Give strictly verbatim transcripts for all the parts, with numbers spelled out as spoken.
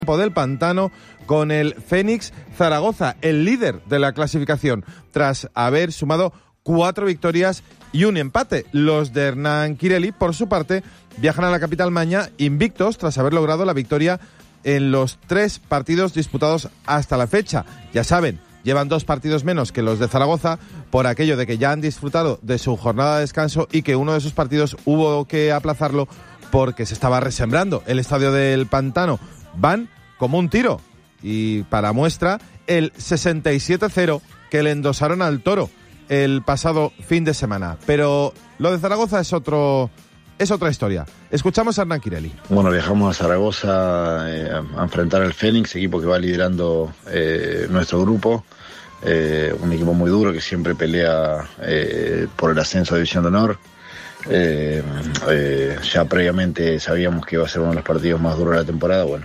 del Pantano con el Fénix Zaragoza, el líder de la clasificación, tras haber sumado cuatro victorias y un empate. Los de Hernán Quirelli, por su parte, viajan a la capital maña invictos tras haber logrado la victoria en los tres partidos disputados hasta la fecha. Ya saben, llevan dos partidos menos que los de Zaragoza por aquello de que ya han disfrutado de su jornada de descanso y que uno de sus partidos hubo que aplazarlo porque se estaba resembrando el estadio del Pantano. Van como un tiro y para muestra el sesenta y siete cero que le endosaron al Toro el pasado fin de semana. Pero lo de Zaragoza es otro es otra historia. Escuchamos a Hernán Quirelli. Bueno, viajamos a Zaragoza eh, a enfrentar al Fénix, equipo que va liderando eh, nuestro grupo. Eh, un equipo muy duro que siempre pelea eh, por el ascenso a División de Honor. Eh, eh, ya previamente sabíamos que iba a ser uno de los partidos más duros de la temporada. Bueno,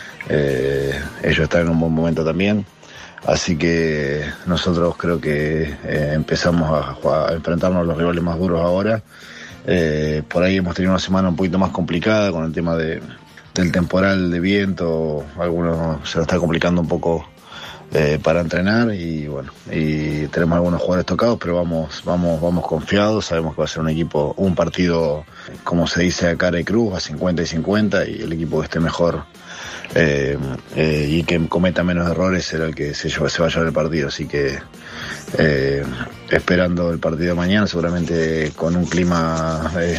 eh, ellos están en un buen momento también, así que nosotros creo que eh, empezamos a, jugar, a enfrentarnos a los rivales más duros ahora. Eh, por ahí hemos tenido una semana un poquito más complicada con el tema de, del temporal de viento. Algunos se lo está complicando un poco eh, para entrenar y bueno, y tenemos algunos jugadores tocados, pero vamos, vamos, vamos confiados. Sabemos que va a ser un equipo, un partido, como se dice a cara y cruz, a cincuenta y cincuenta, y el equipo que esté mejor eh, eh, y que cometa menos errores será el que se, se va a llevar el partido. Así que eh, esperando el partido de mañana, seguramente con un clima eh,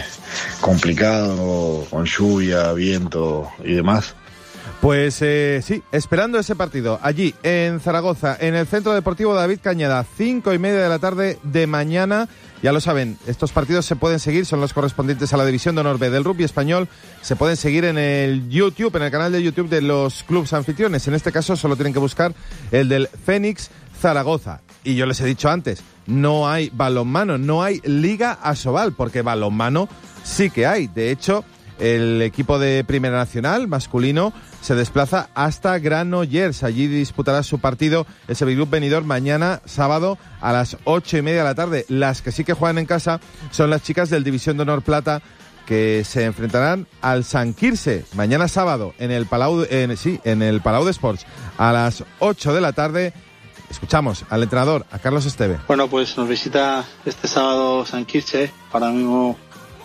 complicado, con lluvia, viento y demás. Pues eh, sí, esperando ese partido allí en Zaragoza, en el Centro Deportivo David Cañada, cinco y media de la tarde de mañana. Ya lo saben, estos partidos se pueden seguir, son los correspondientes a la División de Honor B del rugby español. Se pueden seguir en el YouTube, en el canal de YouTube de los clubes anfitriones. En este caso solo tienen que buscar el del Fénix Zaragoza. Y yo les he dicho antes, no hay balonmano, no hay Liga Asobal, porque balonmano sí que hay. De hecho, el equipo de Primera Nacional masculino se desplaza hasta Granollers. Allí disputará su partido el Sevilla Benidorm mañana sábado a las ocho y media de la tarde. Las que sí que juegan en casa son las chicas del División de Honor Plata, que se enfrentarán al San Quirze mañana sábado en el Palau, en, sí, en el Palau de Sports a las ocho de la tarde. Escuchamos al entrenador, a Carlos Esteve. Bueno, pues nos visita este sábado San Quirze. Ahora mismo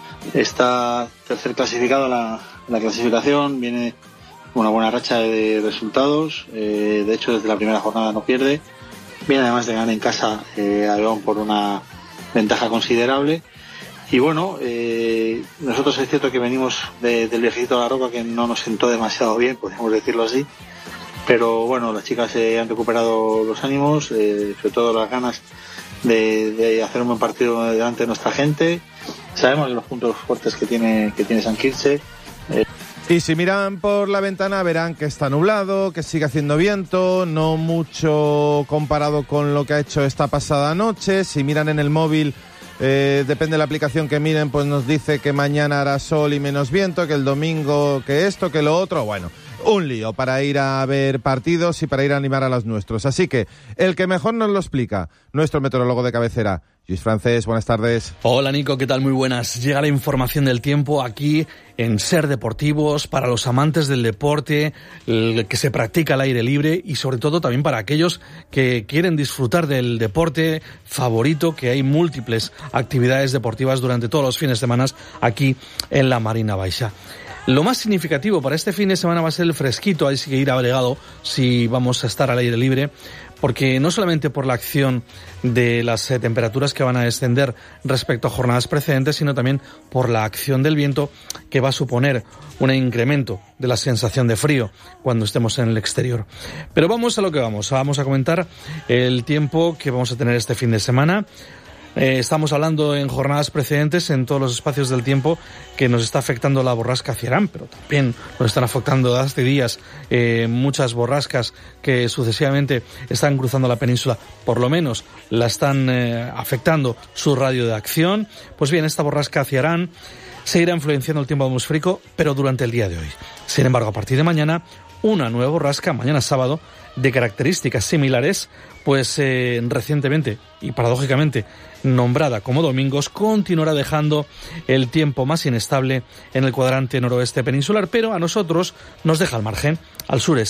está tercer clasificado en la, en la clasificación, viene una buena racha de resultados, eh, de hecho desde la primera jornada no pierde, viene además de ganar en casa eh, a León por una ventaja considerable. Y bueno, eh, nosotros es cierto que venimos de, del viajecito a la Roca, que no nos sentó demasiado bien, podríamos decirlo así, pero bueno, las chicas eh, han recuperado los ánimos, eh, sobre todo las ganas de, de hacer un buen partido delante de nuestra gente. Sabemos de los puntos fuertes que tiene que tiene San Quirze. Eh. Y si miran por la ventana verán que está nublado, que sigue haciendo viento, no mucho comparado con lo que ha hecho esta pasada noche. Si miran en el móvil, eh, depende de la aplicación que miren, pues nos dice que mañana hará sol y menos viento, que el domingo que esto, que lo otro. Bueno, un lío para ir a ver partidos y para ir a animar a los nuestros. Así que el que mejor nos lo explica, nuestro meteorólogo de cabecera, Luis Francés. Buenas tardes. Hola Nico, ¿qué tal? Muy buenas. Llega la información del tiempo aquí en Ser Deportivos para los amantes del deporte, el que se practica al aire libre y sobre todo también para aquellos que quieren disfrutar del deporte favorito, que hay múltiples actividades deportivas durante todos los fines de semana aquí en la Marina Baixa. Lo más significativo para este fin de semana va a ser el fresquito, hay que ir abrigado si vamos a estar al aire libre, porque no solamente por la acción de las eh, temperaturas que van a descender respecto a jornadas precedentes, sino también por la acción del viento, que va a suponer un incremento de la sensación de frío cuando estemos en el exterior. Pero vamos a lo que vamos, vamos a comentar el tiempo que vamos a tener este fin de semana. Eh, estamos hablando en jornadas precedentes en todos los espacios del tiempo que nos está afectando la borrasca Ciarán, pero también nos están afectando hace días eh, muchas borrascas que sucesivamente están cruzando la península, por lo menos la están eh, afectando su radio de acción. Pues bien, esta borrasca Ciarán seguirá influenciando el tiempo atmosférico, pero durante el día de hoy. Sin embargo, a partir de mañana una nueva borrasca mañana sábado de características similares, pues eh, recientemente y paradójicamente nombrada como Domingos, continuará dejando el tiempo más inestable en el cuadrante noroeste peninsular, pero a nosotros nos deja al margen, al sureste.